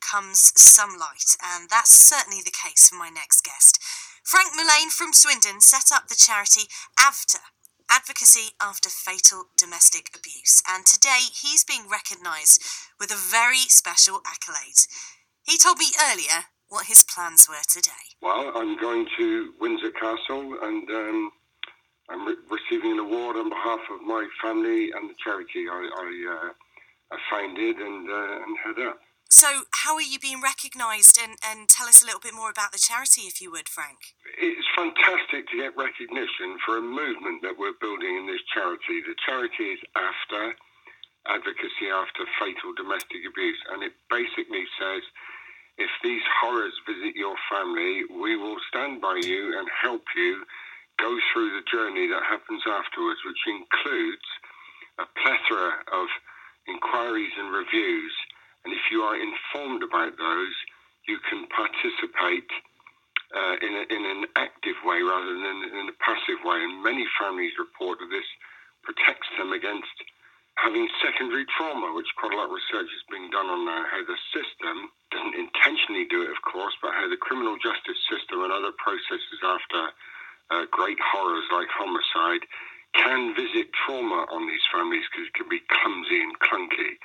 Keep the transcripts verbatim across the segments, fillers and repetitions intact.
comes some light, and that's certainly the case for my next guest. Frank Mullane from Swindon set up the charity AFTR, Advocacy After Fatal Domestic Abuse, and today he's being recognised with a very special accolade. He told me earlier what his plans were today. Well, I'm going to Windsor Castle and um, I'm re- receiving an award on behalf of my family and the charity I, I, uh, I founded and, uh, and head up. So how are you being recognised, and, and tell us a little bit more about the charity, if you would, Frank. It's fantastic to get recognition for a movement that we're building in this charity. The charity is AFTR, Advocacy After Fatal Domestic Abuse, and it basically says, if these horrors visit your family, we will stand by you and help you go through the journey that happens afterwards, which includes a plethora of inquiries and reviews. And if you are informed about those, you can participate uh, in, a, in an active way rather than in a passive way. And many families report that this protects them against having secondary trauma, which quite a lot of research is being done on now, how the system doesn't intentionally do it, of course, but how the criminal justice system and other processes after uh, great horrors like homicide can visit trauma on these families because it can be clumsy and clunky.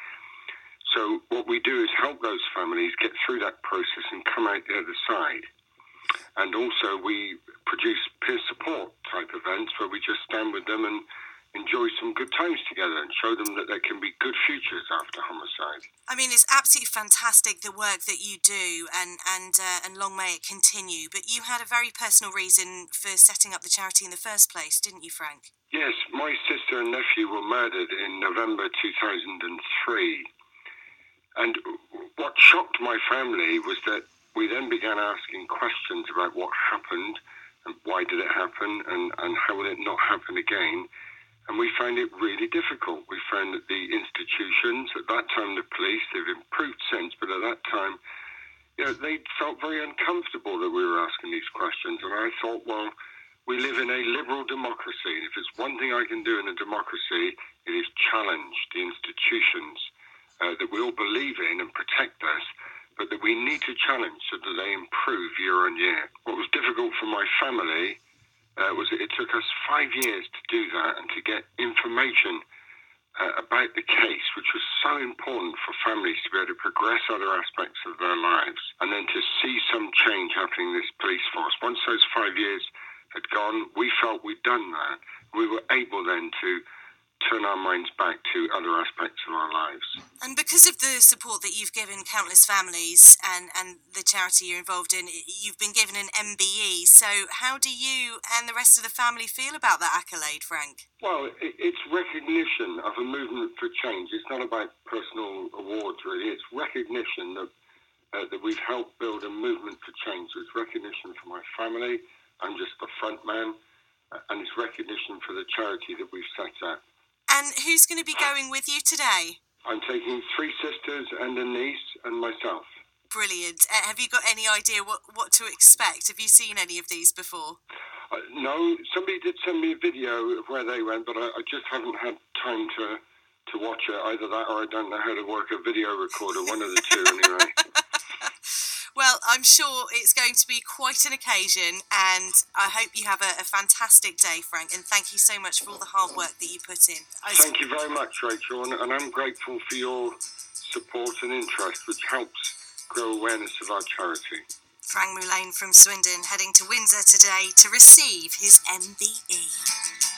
So what we do is help those families get through that process and come out the other side. And also we produce peer support type events where we just stand with them and enjoy some good times together and show them that there can be good futures after homicide. I mean, it's absolutely fantastic, the work that you do, and and uh, and long may it continue. But you had a very personal reason for setting up the charity in the first place, didn't you, Frank? Yes, my sister and nephew were murdered in November two thousand three. And what shocked my family was that we then began asking questions about what happened and why did it happen and, and how will it not happen again. And we found it really difficult. We found that the institutions, at that time the police, they've improved since, but at that time, you know, they felt very uncomfortable that we were asking these questions. And I thought, well, we live in a liberal democracy. And if there's one thing I can do in a democracy, it is challenge the institutions uh, that we all believe in and protect us, but that we need to challenge so that they improve year on year. What was difficult for my family Uh, was that it took us five years to do that and to get information uh, about the case, which was so important for families to be able to progress other aspects of their lives and then to see some change happening in this police force. Once those five years had gone, we felt we'd done that. We were able then to turn our minds back to other aspects of our lives. And because of the support that you've given countless families and, and the charity you're involved in, you've been given an M B E. So how do you and the rest of the family feel about that accolade, Frank? Well, it's recognition of a movement for change. It's not about personal awards, really. It's recognition that uh, that we've helped build a movement for change. So it's recognition for my family. I'm just the front man. Uh, and it's recognition for the charity that we've set up. And who's going to be going with you today? I'm taking three sisters and a niece and myself. Brilliant. Uh, have you got any idea what, what to expect? Have you seen any of these before? Uh, no, somebody did send me a video of where they went, but I, I just haven't had time to, to watch it. Either that or I don't know how to work a video recorder, one of the two anyway. Well, I'm sure it's going to be quite an occasion, and I hope you have a, a fantastic day, Frank, and thank you so much for all the hard work that you put in. I thank you very much, Rachel, and, and I'm grateful for your support and interest, which helps grow awareness of our charity. Frank Mullane from Swindon heading to Windsor today to receive his M B E.